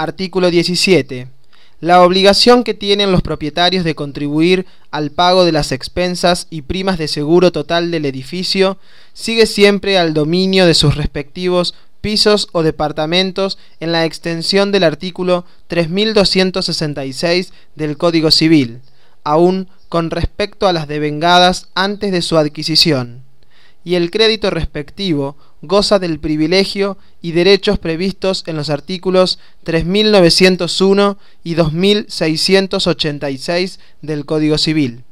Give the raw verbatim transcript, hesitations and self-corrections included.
Artículo diecisiete. La obligación que tienen los propietarios de contribuir al pago de las expensas y primas de seguro total del edificio sigue siempre al dominio de sus respectivos pisos o departamentos en la extensión del artículo tres mil doscientos sesenta y seis del Código Civil, aun con respecto a las devengadas antes de su adquisición, y el crédito respectivo goza del privilegio y derechos previstos en los artículos tres mil novecientos uno y dos mil seiscientos ochenta y seis del Código Civil.